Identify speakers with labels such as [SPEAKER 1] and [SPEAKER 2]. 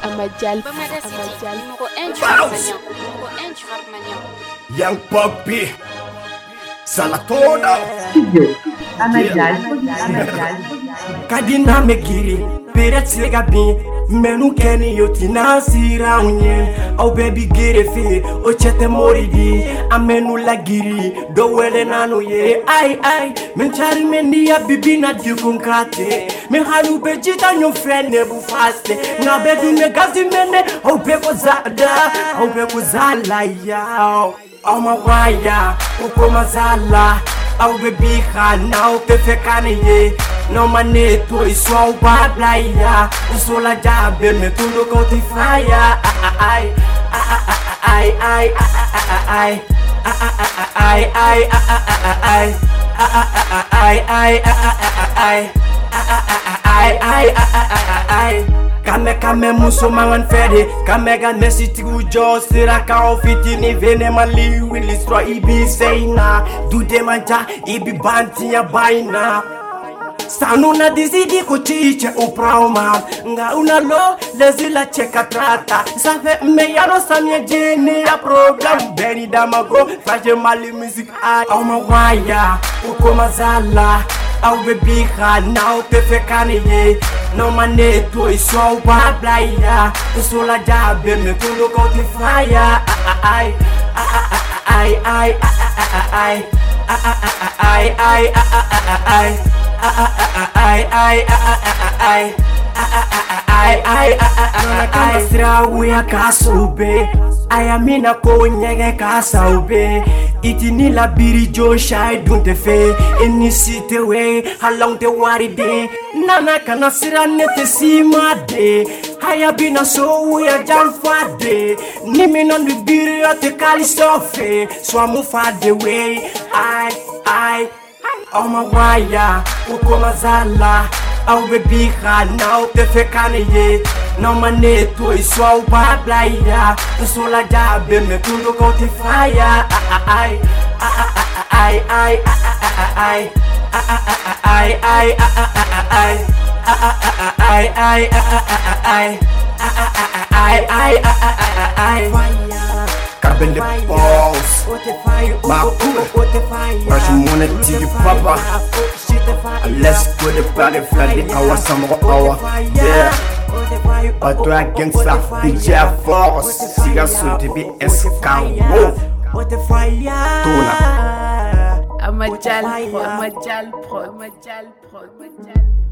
[SPEAKER 1] Amadjal,
[SPEAKER 2] numéro 1 du rap mania. Numéro 1 du rap mania.
[SPEAKER 3] Young Poppy, Salatoda,
[SPEAKER 4] Amadjal.
[SPEAKER 3] Kadina Megiri, Peretz Gabi, Menu Kenny Yotina Siraunye, oh baby Girefi, Ochete Moridi, Amenu Lagiri, Dowele Nanoye, I, Menchari Mendia Bibina Dukunkate, Mehalu Bejita, your friend Nebu Faste, Nabedu Negazi Mene, oh Beko Zada, oh Beko Zala Yao, oh my wire, Ukoma Zala. Au baby now perfecane ye no mane to iswa bad laya usola jabe me to no go to fire I Kame muso mangan fede Kame ga nesi tigu jo Sira ka ofiti ni vene mali Willi stro ibi seina Dude manja ibi banti ya baina Sanuna dizidi kuchiche uprauma Nga una lo lezi la cheka trata Safe meyano samye jini ya program Beni damago faje mali music ay Au mawaya uko mazala Au baby now perfecane ye no mane to iswa bad blaya usola jabe me to look out the fire Sirawe kasube ayamina ko nyege kasaube itini la biri jo shai dunte fe inisite we halong te waride nana kana sirane te simade hayabina so we jalfade nimino ni biri te kali sofe swamu fade we I oh my waya ukoma zala au baby now perfecane ye no mane to iswa bad blaya usola jabe me to look out the fire Kabele balls, Makura, Russian money to the papa. Let's go the party flat the hour, some hour, yeah. But to a gangsta, DJ Force, Siga so to be escape.
[SPEAKER 1] Amadjal Pro.